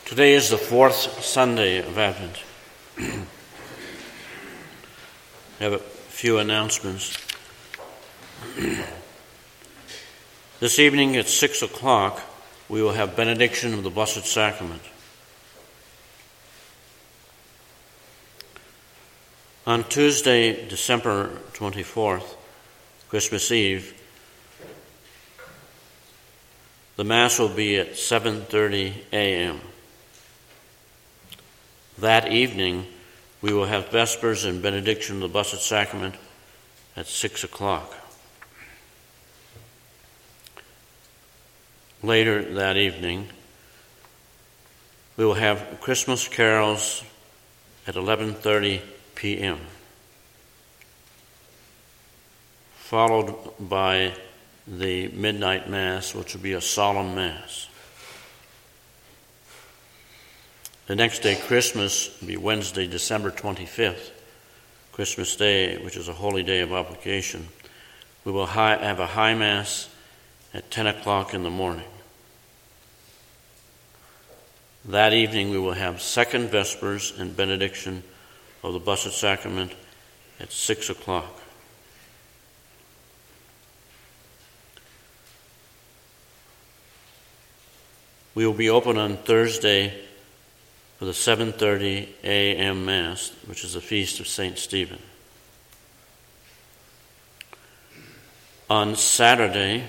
Today is the fourth Sunday of Advent. I have a few announcements. This evening at 6 o'clock, we will have benediction of the Blessed Sacrament. On Tuesday, December 24th, Christmas Eve, the Mass will be at 7:30 a.m. That evening, we will have Vespers and benediction of the Blessed Sacrament at 6 o'clock. Later that evening, we will have Christmas carols at 11:30 p.m., followed by the midnight Mass, which will be a solemn Mass. The next day, Christmas, will be Wednesday, December 25th, Christmas Day, which is a holy day of obligation. We will have a high Mass at 10 o'clock in the morning. That evening, we will have second Vespers and benediction of the Blessed Sacrament at 6 o'clock. We will be open on Thursday for the 7:30 a.m. Mass, which is the feast of St. Stephen. On Saturday,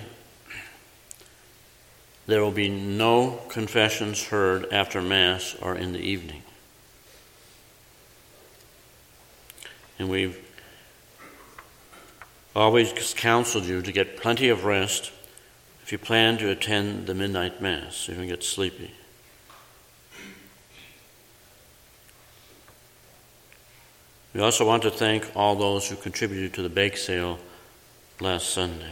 there will be no confessions heard after Mass or in the evening. And we've always counseled you to get plenty of rest if you plan to attend the midnight Mass, so you don't get sleepy. We also want to thank all those who contributed to the bake sale last Sunday.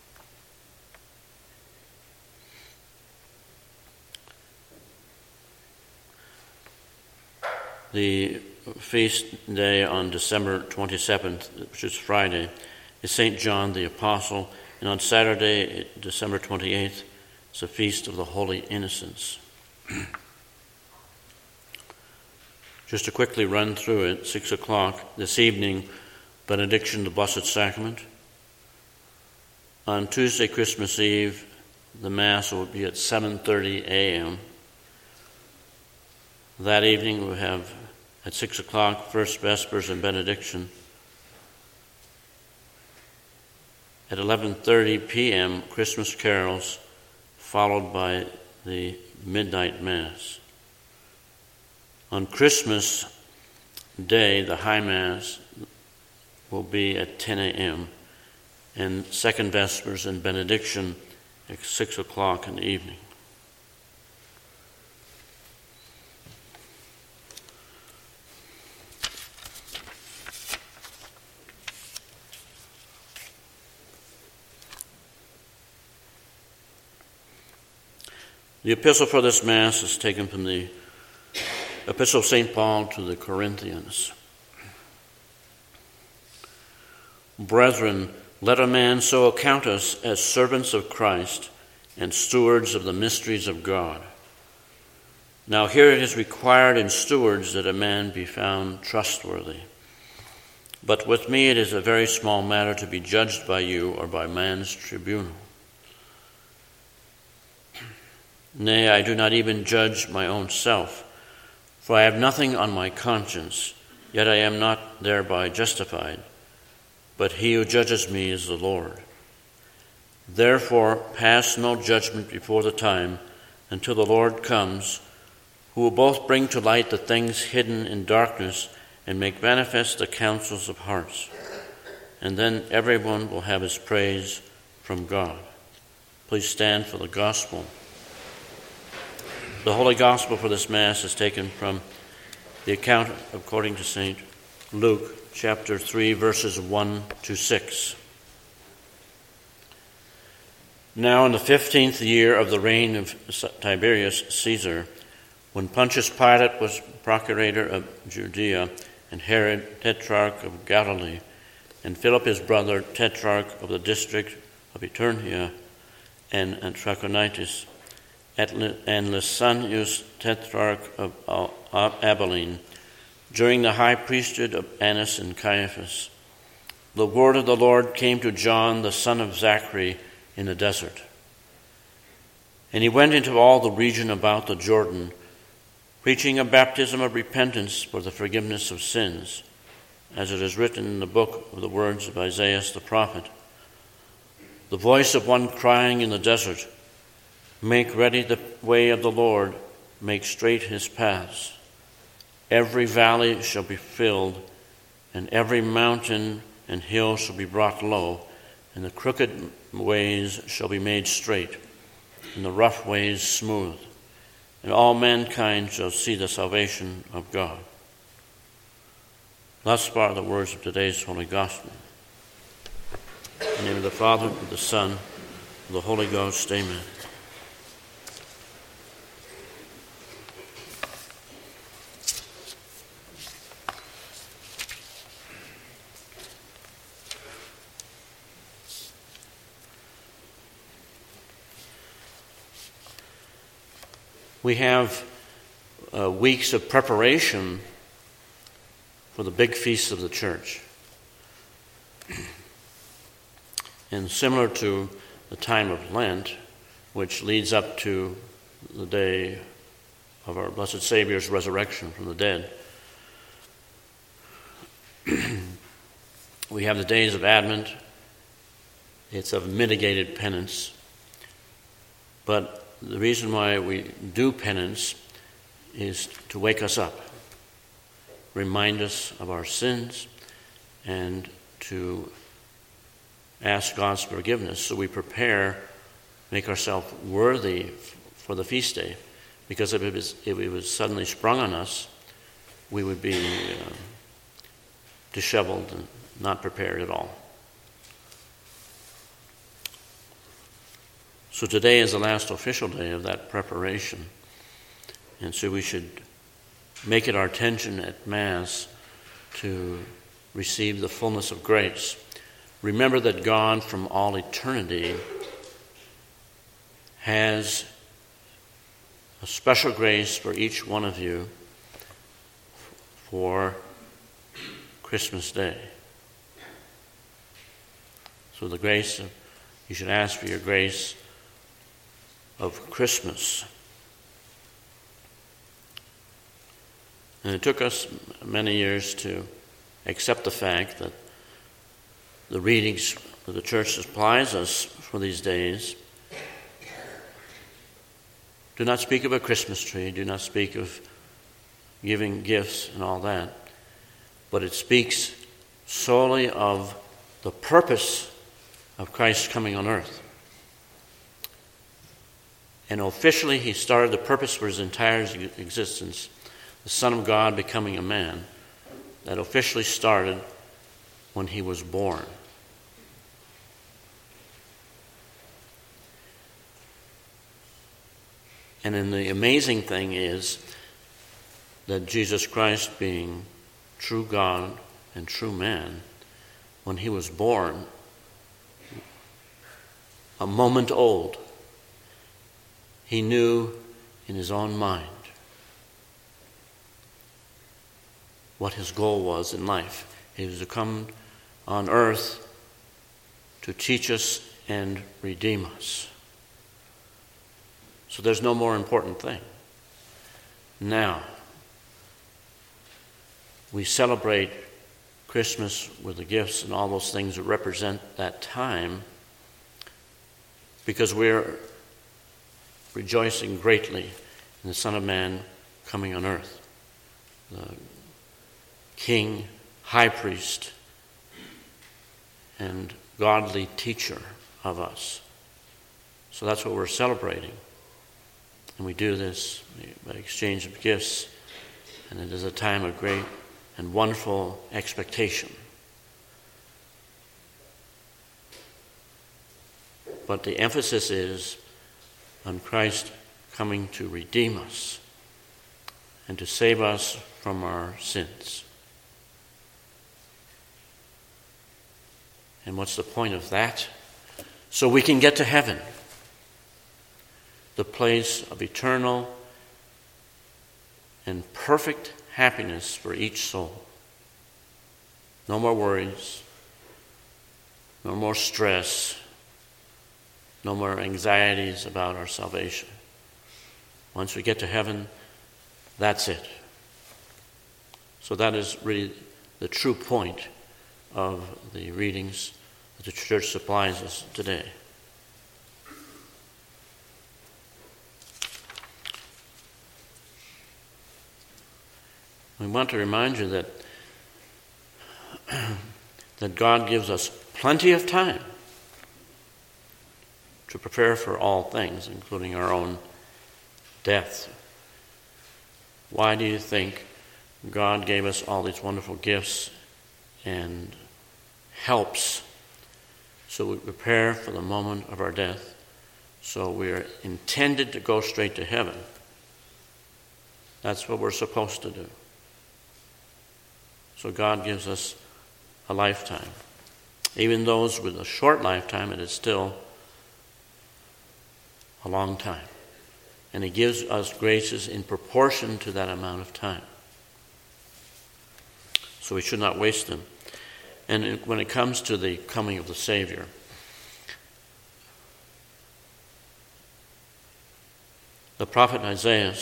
The feast day on December 27th, which is Friday, is St. John the Apostle, and on Saturday, December 28th, it's a feast of the Holy Innocents. Just to quickly run through it, 6 o'clock this evening, benediction of the Blessed Sacrament. On Tuesday, Christmas Eve, the Mass will be at 7:30 a.m. That evening, we'll have at 6 o'clock, first Vespers and benediction. At 11:30 p.m., Christmas carols, followed by the midnight Mass. On Christmas Day, the High Mass will be at 10 a.m., and second Vespers and benediction at 6 o'clock in the evening. The epistle for this Mass is taken from the Epistle of St. Paul to the Corinthians. Brethren, let a man so account us as servants of Christ and stewards of the mysteries of God. Now here it is required in stewards that a man be found trustworthy. But with me it is a very small matter to be judged by you or by man's tribunal. Nay, I do not even judge my own self, for I have nothing on my conscience, yet I am not thereby justified. But he who judges me is the Lord. Therefore, pass no judgment before the time until the Lord comes, who will both bring to light the things hidden in darkness and make manifest the counsels of hearts. And then everyone will have his praise from God. Please stand for the gospel. The Holy Gospel for this Mass is taken from the account according to St. Luke, chapter 3, verses 1 to 6. Now in the 15th year of the reign of Tiberius Caesar, when Pontius Pilate was procurator of Judea, and Herod tetrarch of Galilee, and Philip his brother tetrarch of the district of Iturea and Trachonitis, and Lysanias, tetrarch of Abilene, during the high priesthood of Annas and Caiaphas, the word of the Lord came to John, the son of Zachary, in the desert. And he went into all the region about the Jordan, preaching a baptism of repentance for the forgiveness of sins, as it is written in the book of the words of Isaiah the prophet. The voice of one crying in the desert, "Make ready the way of the Lord, make straight his paths. Every valley shall be filled, and every mountain and hill shall be brought low, and the crooked ways shall be made straight, and the rough ways smooth. And all mankind shall see the salvation of God." Thus far the words of today's Holy Gospel. In the name of the Father, and the Son, and the Holy Ghost, amen. We have weeks of preparation for the big feasts of the church. And similar to the time of Lent, which leads up to the day of our Blessed Savior's resurrection from the dead, we have the days of Advent. It's of mitigated penance. But the reason why we do penance is to wake us up, remind us of our sins, and to ask God's forgiveness so we prepare, make ourselves worthy for the feast day. Because if it was suddenly sprung on us, we would be disheveled and not prepared at all. So today is the last official day of that preparation. And so we should make it our intention at Mass to receive the fullness of grace. Remember that God from all eternity has a special grace for each one of you for Christmas Day. So the grace, you should ask for your grace of Christmas. And it took us many years to accept the fact that the readings that the church supplies us for these days do not speak of a Christmas tree, do not speak of giving gifts and all that, but it speaks solely of the purpose of Christ coming on earth. And officially, he started the purpose for his entire existence, the Son of God becoming a man, that officially started when he was born. And then the amazing thing is that Jesus Christ, being true God and true man, when he was born, a moment old, he knew in his own mind what his goal was in life. He was to come on earth to teach us and redeem us. So there's no more important thing. Now, we celebrate Christmas with the gifts and all those things that represent that time because we're rejoicing greatly in the Son of Man coming on earth, the King, High Priest, and godly teacher of us. So that's what we're celebrating. And we do this by exchange of gifts, and it is a time of great and wonderful expectation. But the emphasis is on Christ coming to redeem us and to save us from our sins. And what's the point of that? So we can get to heaven. the place of eternal and perfect happiness for each soul. No more worries, no more stress, no more anxieties about our salvation. Once we get to heaven, that's it. So that is really the true point of the readings that the church supplies us today. We want to remind you that God gives us plenty of time to prepare for all things, including our own death. Why do you think God gave us all these wonderful gifts and helps so we prepare for the moment of our death, so we are intended to go straight to heaven? That's what we're supposed to do. So God gives us a lifetime. Even those with a short lifetime, it is still a long time. And He gives us graces in proportion to that amount of time. So we should not waste them. And when it comes to the coming of the Savior, the prophet Isaiah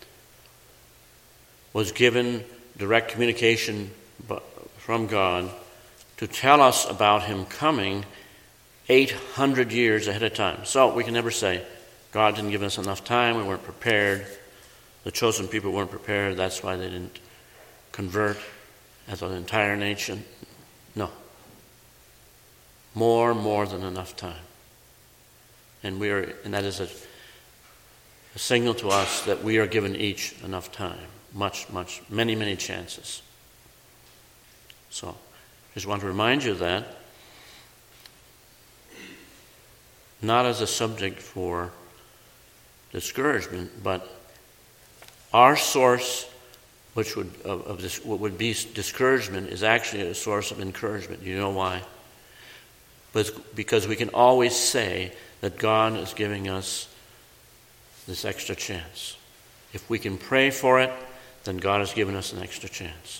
was given direct communication from God to tell us about Him coming 800 years ahead of time. So we can never say, God didn't give us enough time, we weren't prepared, the chosen people weren't prepared, that's why they didn't convert as an entire nation. No. More than enough time. And that is a signal to us that we are given each enough time. Many chances. So, just want to remind you of that. Not as a subject for discouragement, but our source, what would be discouragement, is actually a source of encouragement. You know why? Because we can always say that God is giving us this extra chance. If we can pray for it, then God has given us an extra chance.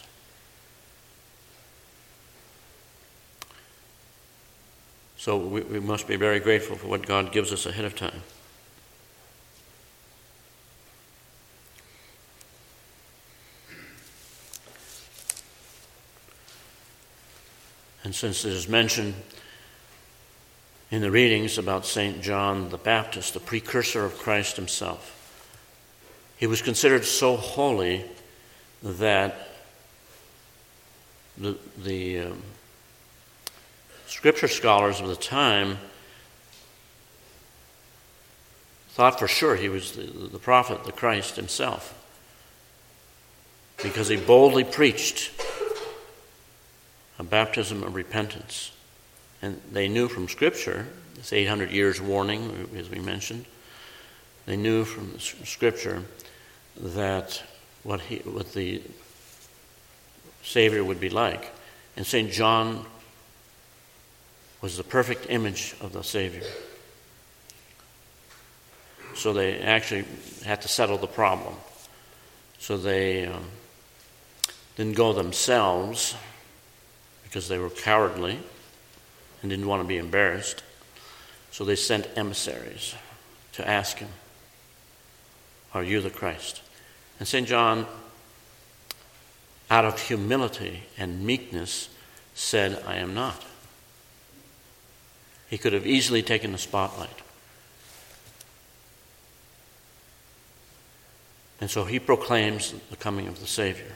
So we must be very grateful for what God gives us ahead of time. And since it is mentioned in the readings about St. John the Baptist, the precursor of Christ himself, he was considered so holy that the Scripture scholars of the time thought for sure he was the prophet, the Christ himself, because he boldly preached a baptism of repentance. And they knew from Scripture, this 800 years warning, as we mentioned, they knew from the Scripture that what the Savior would be like. And St. John was the perfect image of the Savior. So they actually had to settle the problem. So they didn't go themselves because they were cowardly and didn't want to be embarrassed. So they sent emissaries to ask him, "Are you the Christ?" And St. John, out of humility and meekness, said, "I am not." He could have easily taken the spotlight. And so he proclaims the coming of the Savior.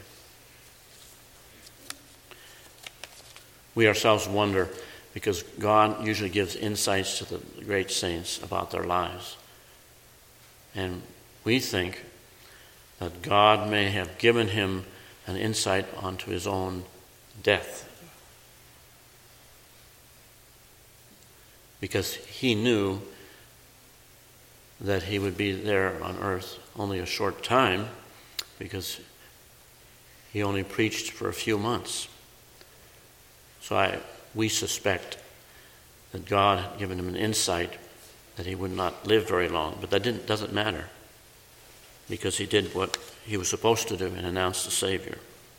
We ourselves wonder, because God usually gives insights to the great saints about their lives. And we think that God may have given him an insight onto his own death, because he knew that he would be there on earth only a short time, because he only preached for a few months. So we suspect that God had given him an insight that he would not live very long. But that doesn't matter, because he did what he was supposed to do and announced the Savior.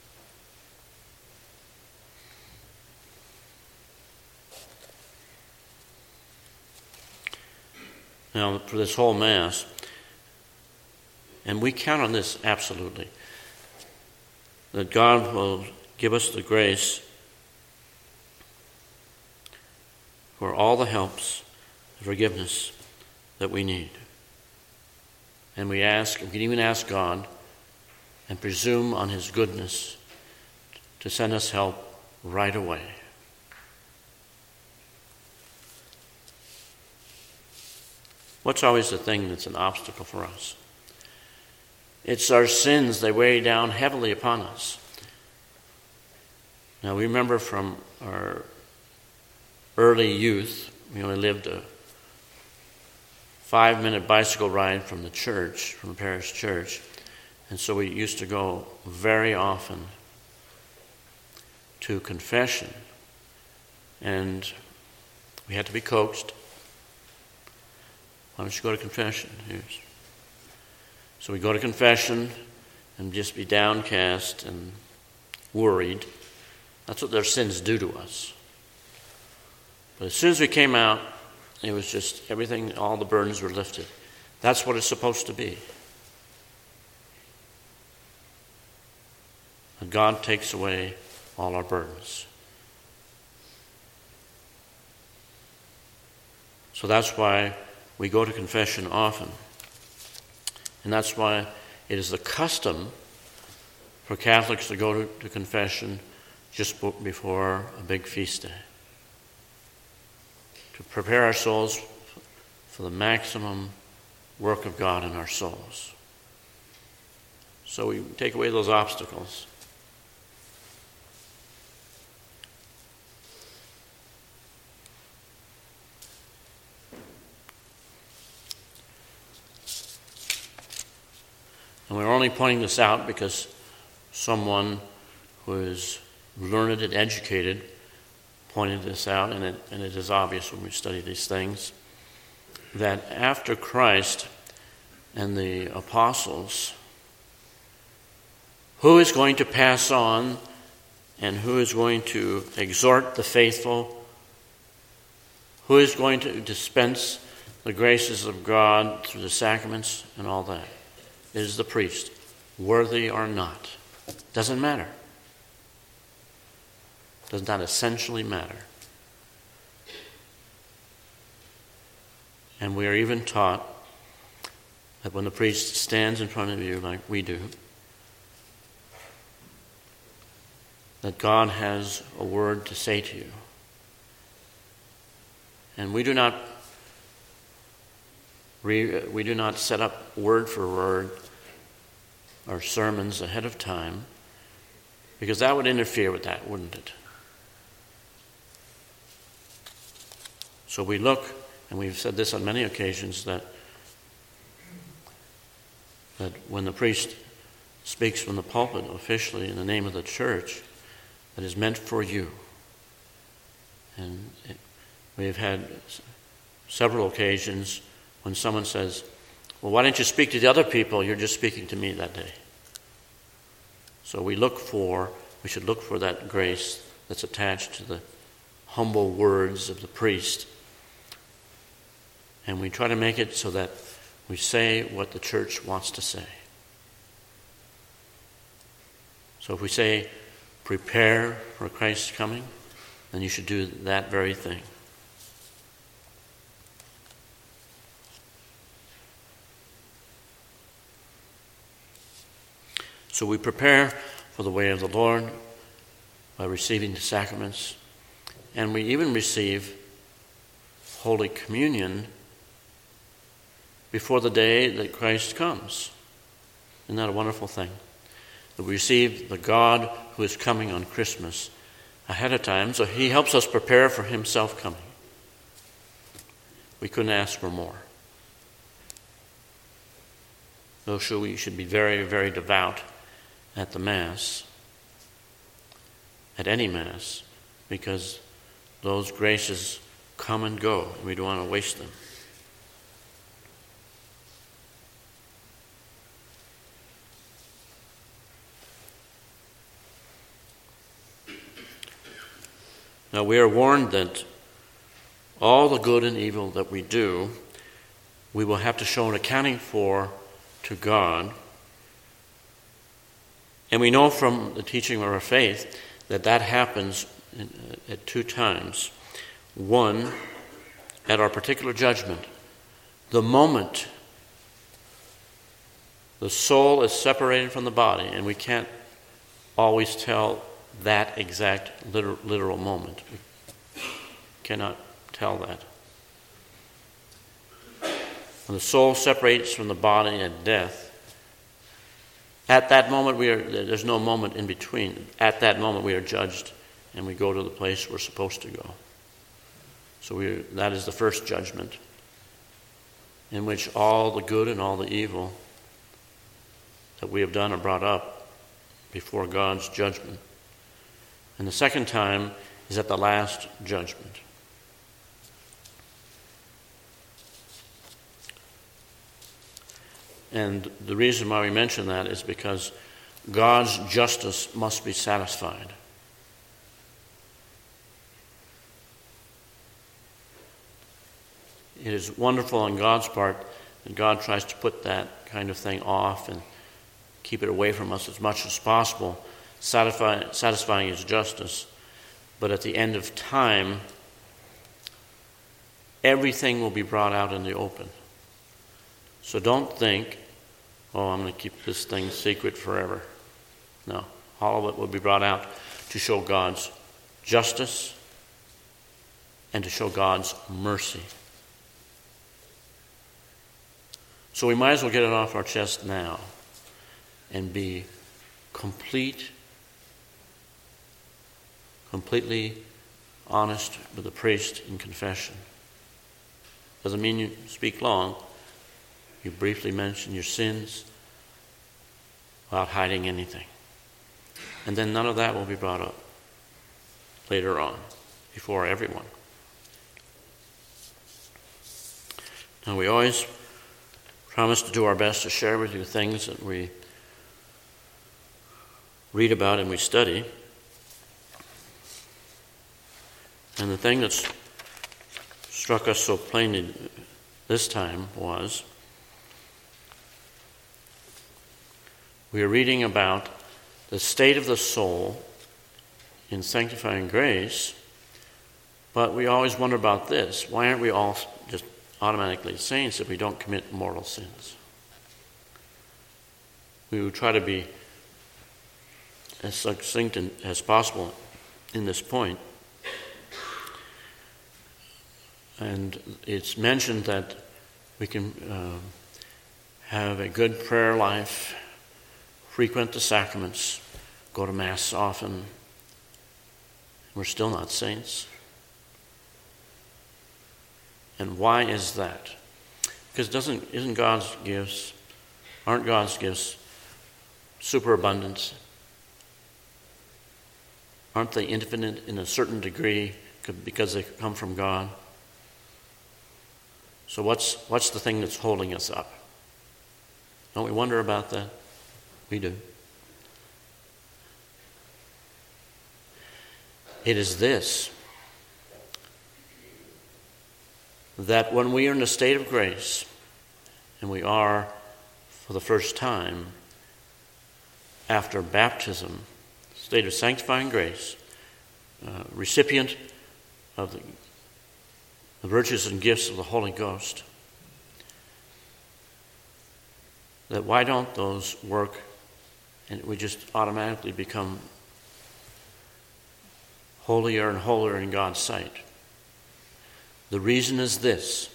Now, for this whole Mass, and we count on this absolutely, that God will give us the grace for all the helps, the forgiveness that we need. And we can even ask God and presume on his goodness to send us help right away. What's always the thing that's an obstacle for us? It's our sins. They weigh down heavily upon us. Now, we remember from our early youth, we only lived a 5-minute bicycle ride from the church, from the parish church, and so we used to go very often to confession, and we had to be coaxed. Why don't you go to confession? So we go to confession and just be downcast and worried. That's what their sins do to us. But as soon as we came out, it was just everything, all the burdens were lifted. That's what it's supposed to be. And God takes away all our burdens. So that's why we go to confession often. And that's why it is the custom for Catholics to go to confession just before a big feast day, to prepare our souls for the maximum work of God in our souls. So we take away those obstacles. And we're only pointing this out because someone who is learned and educated pointed this out, and it is obvious when we study these things, that after Christ and the apostles, who is going to pass on and who is going to exhort the faithful, who is going to dispense the graces of God through the sacraments and all that? It is the priest, worthy or not. Doesn't matter. Does not essentially matter. And we are even taught that when the priest stands in front of you like we do, that God has a word to say to you. And we do not set up word for word our sermons ahead of time, because that would interfere with that, wouldn't it? So we look, and we've said this on many occasions, that when the priest speaks from the pulpit officially in the name of the church, that is meant for you. And we've had several occasions when someone says, well, why didn't you speak to the other people? You're just speaking to me that day. So we should look for that grace that's attached to the humble words of the priest. And we try to make it so that we say what the church wants to say. So if we say, prepare for Christ's coming, then you should do that very thing. So we prepare for the way of the Lord by receiving the sacraments, and we even receive Holy Communion before the day that Christ comes. Isn't that a wonderful thing? That we receive the God who is coming on Christmas ahead of time, so he helps us prepare for himself coming. We couldn't ask for more. So we should be very, very devout at the Mass, at any Mass, because those graces come and go, and we don't want to waste them. Now we are warned that all the good and evil that we do, we will have to show an accounting for to God. And we know from the teaching of our faith that happens at two times. One, at our particular judgment, the moment the soul is separated from the body, and we can't always tell that exact literal moment. We cannot tell that. When the soul separates from the body at death, at that moment there's no moment in between. At that moment we are judged and we go to the place we're supposed to go. So that is the first judgment, in which all the good and all the evil that we have done are brought up before God's judgment. And the second time is at the last judgment. And the reason why we mention that is because God's justice must be satisfied. It is wonderful on God's part that God tries to put that kind of thing off and keep it away from us as much as possible, satisfying His justice. But at the end of time, everything will be brought out in the open. So don't think, I'm going to keep this thing secret forever. No, all of it will be brought out to show God's justice and to show God's mercy. So we might as well get it off our chest now and be completely honest with the priest in confession. Doesn't mean you speak long. You briefly mention your sins without hiding anything. And then none of that will be brought up later on before everyone. Now we always promise to do our best to share with you things that we read about and we study. And the thing that's struck us so plainly this time was we are reading about the state of the soul in sanctifying grace, but we always wonder about this. Why aren't we all just automatically saints if we don't commit mortal sins? We would try to be as succinct as possible in this point. And it's mentioned that we can have a good prayer life, frequent the sacraments, go to Mass often. We're still not saints. And why is that? Because aren't God's gifts superabundant? Aren't they infinite in a certain degree because they come from God? So what's the thing that's holding us up? Don't we wonder about that? We do. It is this, that when we are in a state of grace, and we are for the first time after baptism, state of sanctifying grace, recipient of the virtues and gifts of the Holy Ghost, that why don't those work and we just automatically become holier and holier in God's sight? The reason is this,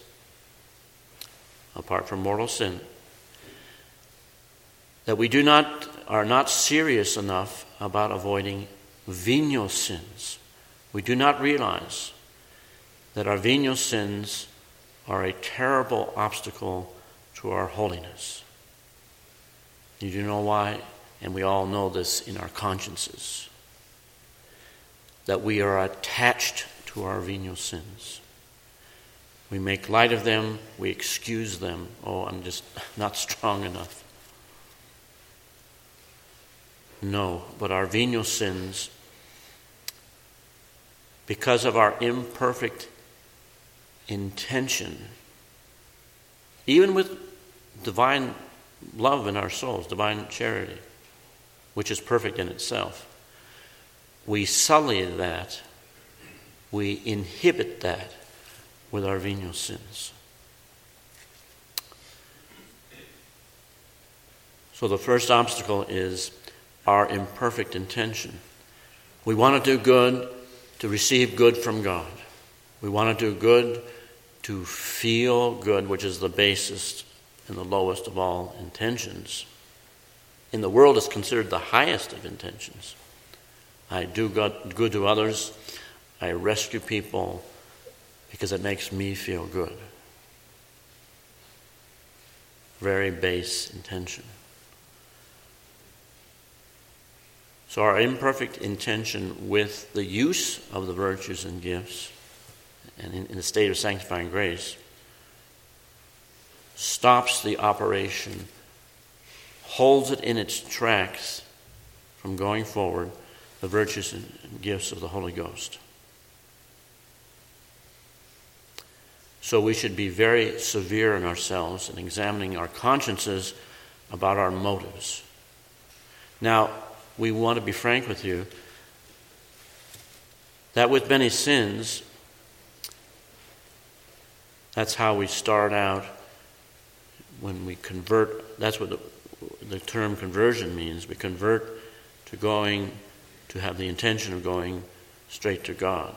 apart from mortal sin, that we are not serious enough about avoiding venial sins. We do not realize that our venial sins are a terrible obstacle to our holiness. You do know why? And we all know this in our consciences, that we are attached to our venial sins. We make light of them, we excuse them. I'm just not strong enough. No, but our venial sins because of our imperfect intention, even with divine love in our souls, divine charity, which is perfect in itself, we sully that, we inhibit that with our venial sins. So the first obstacle is our imperfect intention. We want to do good to receive good from God. We want to do good to feel good, which is the basest and the lowest of all intentions. In the world, it's considered the highest of intentions. I do good to others. I rescue people because it makes me feel good. Very base intention. So our imperfect intention with the use of the virtues and gifts, and in the state of sanctifying grace, stops the operation, holds it in its tracks from going forward, the virtues and gifts of the Holy Ghost. So we should be very severe in ourselves in examining our consciences about our motives. Now, we want to be frank with you that with many sins, that's how we start out when we convert. That's what the term conversion means. We convert to have the intention of going straight to God.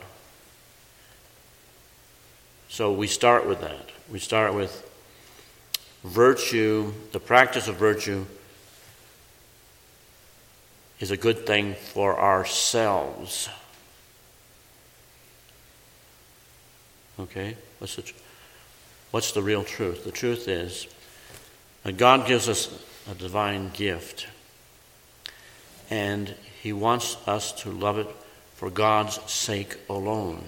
So we start with that. We start with virtue. The practice of virtue is a good thing for ourselves. Okay? What's the real truth? The truth is that God gives us a divine gift, and He wants us to love it for God's sake alone.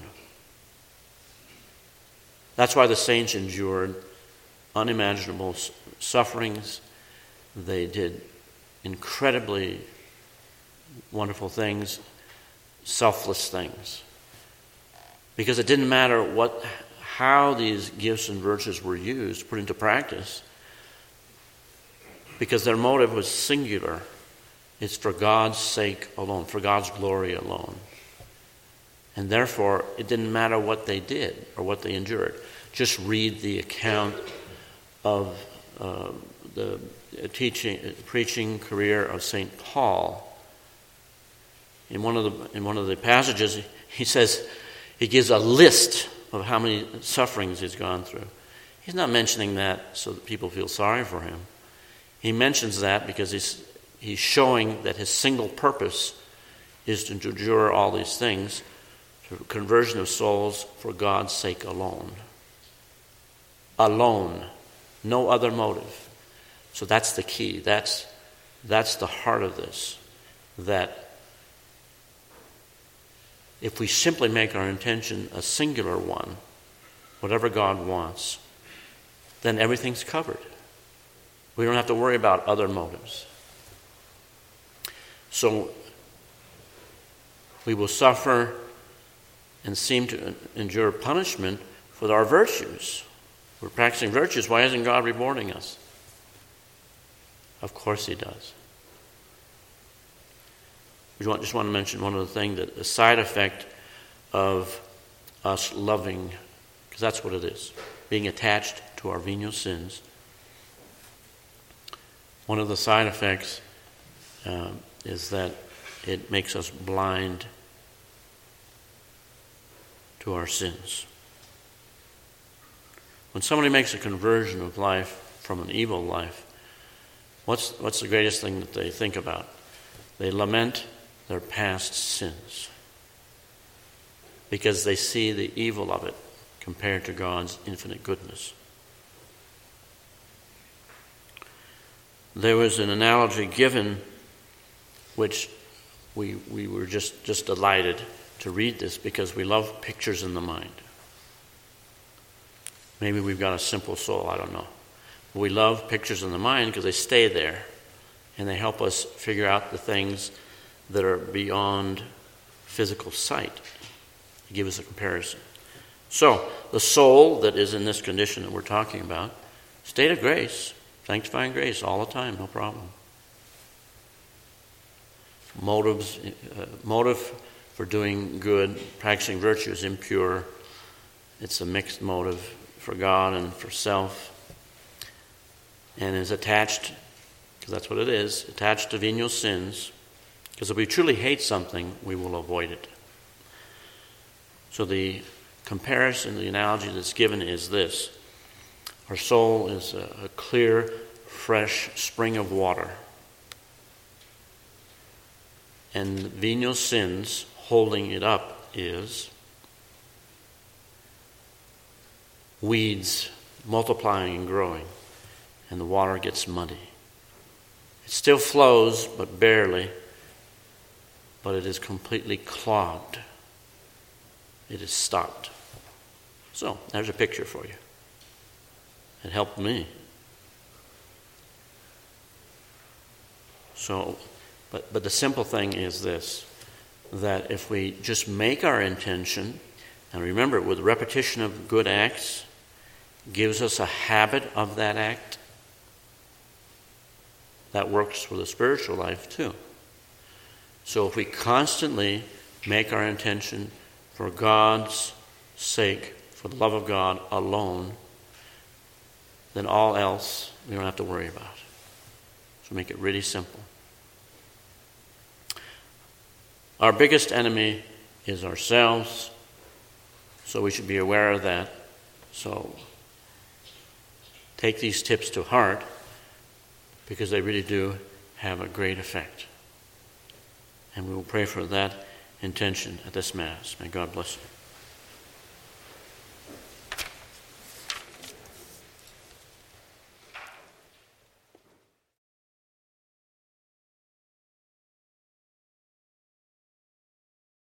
That's why the saints endured unimaginable sufferings. They did incredibly wonderful things, selfless things. Because it didn't matter how these gifts and virtues were used, put into practice, because their motive was singular. It's for God's sake alone, for God's glory alone. And therefore, it didn't matter what they did or what they endured. Just read the account of the preaching career of St. Paul. In one of the passages, he gives a list of how many sufferings he's gone through. He's not mentioning that so that people feel sorry for him. He mentions that because he's showing that his single purpose is to endure all these things, to conversion of souls for God's sake alone. Alone. No other motive. So that's the key. That's the heart of this. That if we simply make our intention a singular one, whatever God wants, then everything's covered. We don't have to worry about other motives. So we will suffer and seem to endure punishment for our virtues. We're practicing virtues. Why isn't God rewarding us? Of course He does. We just want to mention one other thing, that the side effect of us loving, because that's what it is, being attached to our venial sins. One of the side effects is that it makes us blind to our sins. When somebody makes a conversion of life from an evil life, what's the greatest thing that they think about? They lament their past sins because they see the evil of it compared to God's infinite goodness. There was an analogy given which we were just delighted to read this because we love pictures in the mind. Maybe we've got a simple soul, I don't know. But we love pictures in the mind because they stay there and they help us figure out the things that are beyond physical sight. to give us a comparison. So, the soul that is in this condition that we're talking about, state of grace, sanctifying grace all the time, no problem. Motive for doing good, practicing virtue is impure. It's a mixed motive for God and for self, and is attached, because that's what it is, attached to venial sins, because if we truly hate something, we will avoid it. So the comparison, the analogy that's given is this. Our soul is a clear, fresh spring of water. And venial sins holding it up is weeds multiplying and growing, and the water gets muddy. It still flows, but barely, but it is completely clogged. It is stopped. So, there's a picture for you. It helped me. So, but the simple thing is this, that if we just make our intention, and remember, with repetition of good acts, gives us a habit of that act, that works for the spiritual life too. So if we constantly make our intention for God's sake, for the love of God alone, then all else we don't have to worry about. So make it really simple. Our biggest enemy is ourselves, so we should be aware of that. So take these tips to heart, because they really do have a great effect. And we will pray for that intention at this Mass. May God bless you.